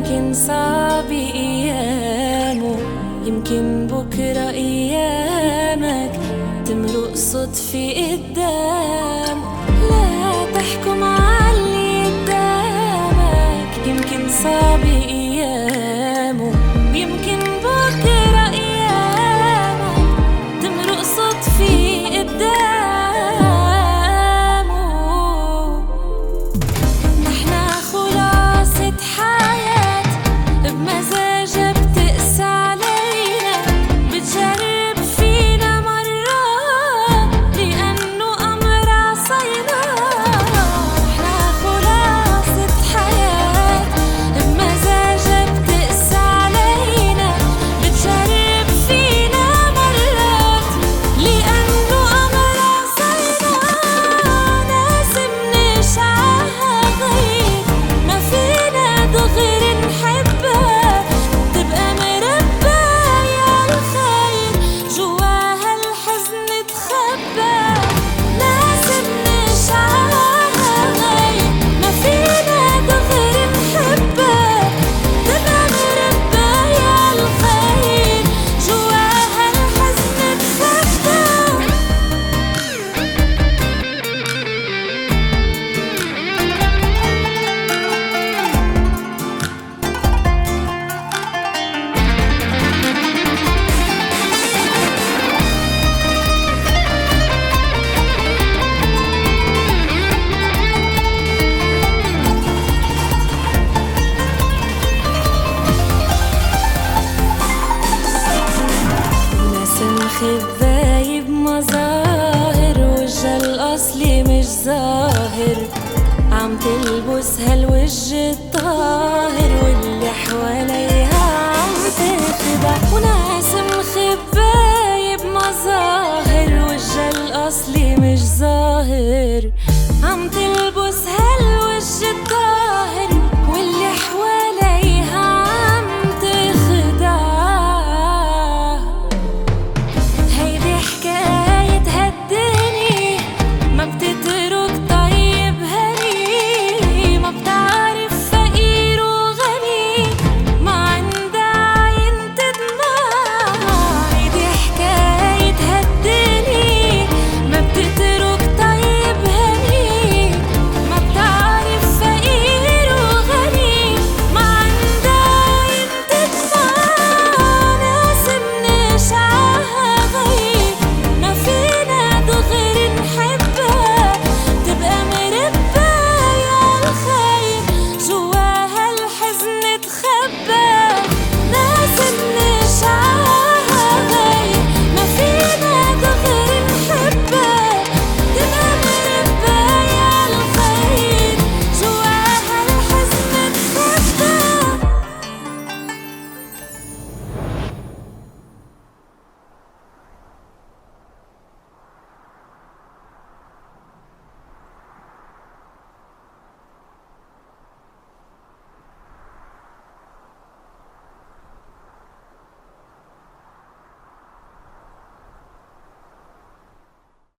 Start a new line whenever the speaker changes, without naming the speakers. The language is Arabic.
يمكن صعب أيامه، يمكن بكرة أيامك تمرق صدفة قدام. لا تحكم عاللي قدامك، يمكن صعب أيامه، يمكن بكرة أيامك تمرق صدفة قدامه. نحنا خلاصة حياة بمزاجها بتقسى علينا، بتجرب فينا مرات لأنه أمر عصينا. نحنا خلاصة حياة بمزاجها بتقسى علينا، بتجرب فينا مرات لأنه أمر عصينا. ناس منشعها غير ما فينا دغري نحبها، تبقى مرباية الخير جواها الحزن تخبى. ناس منشعها غير ما فينا دغري نحبها، تبقى مرباية الخير جواها الحزن تخبى. ناس مخباية بمظاهر وجه الأصلي مش ظاهر، عم تلبس هالوجه الطاهر واللي حواليها عم تخدع. وناس مخباية بمظاهر وجه الأصلي مش ظاهر، عم تلبس هالوجه